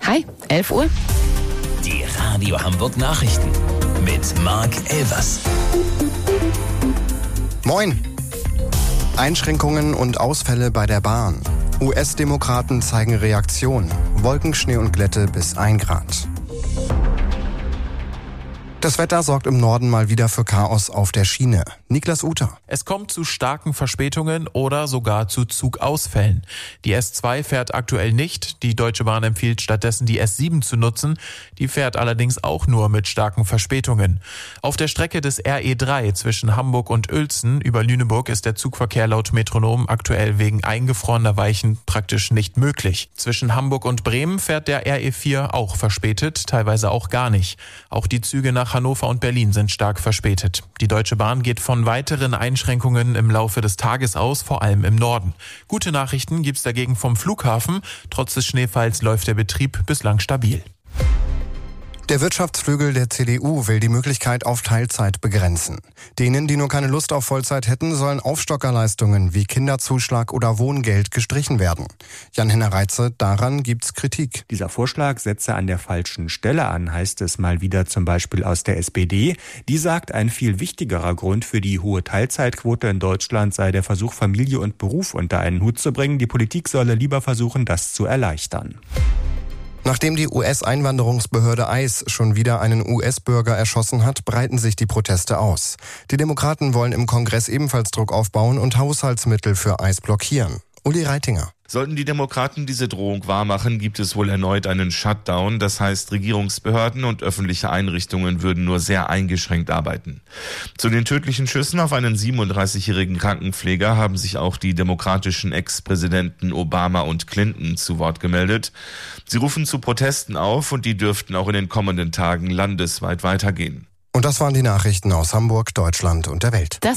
Hi, 11 Uhr. Die Radio Hamburg Nachrichten mit Marc Elvers. Moin. Einschränkungen und Ausfälle bei der Bahn. US-Demokraten zeigen Reaktion. Wolkenschnee und Glätte bis 1 Grad. Das Wetter sorgt im Norden mal wieder für Chaos auf der Schiene. Niklas Uter. Es kommt zu starken Verspätungen oder sogar zu Zugausfällen. Die S2 fährt aktuell nicht. Die Deutsche Bahn empfiehlt stattdessen die S7 zu nutzen. Die fährt allerdings auch nur mit starken Verspätungen. Auf der Strecke des RE3 zwischen Hamburg und Uelzen über Lüneburg ist der Zugverkehr laut Metronom aktuell wegen eingefrorener Weichen praktisch nicht möglich. Zwischen Hamburg und Bremen fährt der RE4 auch verspätet, teilweise auch gar nicht. Auch die Züge nach Hannover und Berlin sind stark verspätet. Die Deutsche Bahn geht von weiteren Einschränkungen im Laufe des Tages aus, vor allem im Norden. Gute Nachrichten gibt's dagegen vom Flughafen. Trotz des Schneefalls läuft der Betrieb bislang stabil. Der Wirtschaftsflügel der CDU will die Möglichkeit auf Teilzeit begrenzen. Denen, die nur keine Lust auf Vollzeit hätten, sollen Aufstockerleistungen wie Kinderzuschlag oder Wohngeld gestrichen werden. Jan-Henner Reitze, daran gibt's Kritik. Dieser Vorschlag setze an der falschen Stelle an, heißt es mal wieder zum Beispiel aus der SPD. Die sagt, ein viel wichtigerer Grund für die hohe Teilzeitquote in Deutschland sei der Versuch, Familie und Beruf unter einen Hut zu bringen. Die Politik solle lieber versuchen, das zu erleichtern. Nachdem die US-Einwanderungsbehörde ICE schon wieder einen US-Bürger erschossen hat, breiten sich die Proteste aus. Die Demokraten wollen im Kongress ebenfalls Druck aufbauen und Haushaltsmittel für ICE blockieren. Uli Reitinger. Sollten die Demokraten diese Drohung wahrmachen, gibt es wohl erneut einen Shutdown. Das heißt, Regierungsbehörden und öffentliche Einrichtungen würden nur sehr eingeschränkt arbeiten. Zu den tödlichen Schüssen auf einen 37-jährigen Krankenpfleger haben sich auch die demokratischen Ex-Präsidenten Obama und Clinton zu Wort gemeldet. Sie rufen zu Protesten auf und die dürften auch in den kommenden Tagen landesweit weitergehen. Und das waren die Nachrichten aus Hamburg, Deutschland und der Welt.